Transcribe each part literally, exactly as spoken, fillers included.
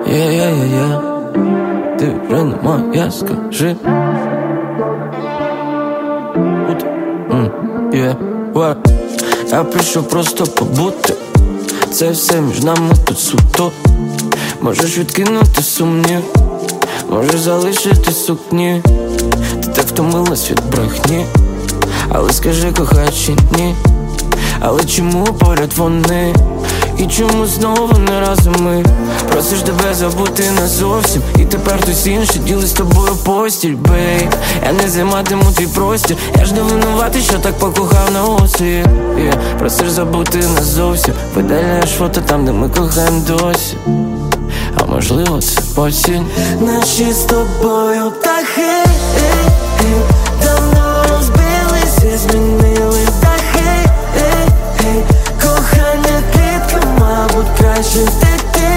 Є-є-є-є, ти вже не моя, скажи. Yeah, what? Я прийшов просто побути. Це все між нами тут суто. Можеш відкинути сумнів, можеш залишити сукні. Ти так втомилась від брехні, але скажи, кохай чи ні. Але чому поряд вони? І чому знову не разом ми? Просиш тебе забути назовсім, і тепер хтось інший ділить з тобою постіль, бейб. Я не займатиму твій простір, я ж не винуватий, що так покохав на ослі. yeah. Просиш забути назовсім, видаляєш фото там, де ми кохаємо досі. А можливо це осінь. Наші з тобою птахи давно розбилися, змінили дахи. Кохання клітка, мабуть, краще втекти.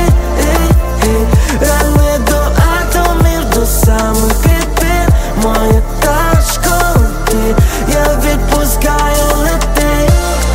Рани до атомів, до самих клітин. Моя тачка летить, я відпускаю, лети.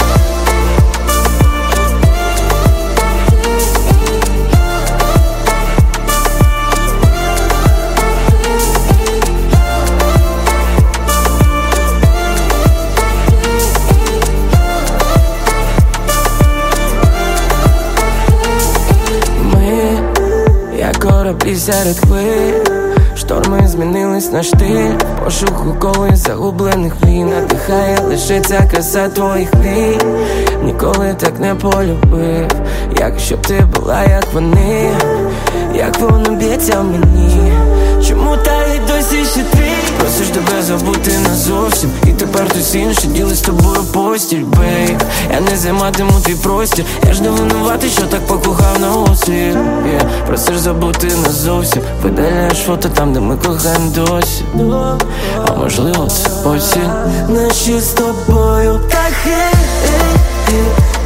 Кораблі серед хвиль, шторми змінились на штиль. Пошуку колись загублених мрій, надихає лише ця краса твоїх мрій. Ніколи так не полюбив, якщо б ти була як вони, як воно б'ється в мені. Чому та й досі ще твій? Просиш тебе забути назовсім, і тепер хтось інший ділить з тобою постіль, бейб. Я не займатиму твій простір, я ж не винуватий, що так покохав на ослі. yeah. Просиш забути назовсім, видаляєш фото там, де ми кохаємо досі. А можливо це осінь. Наші з тобою птахи